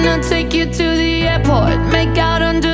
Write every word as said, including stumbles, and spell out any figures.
wanna take you to the airport, make out under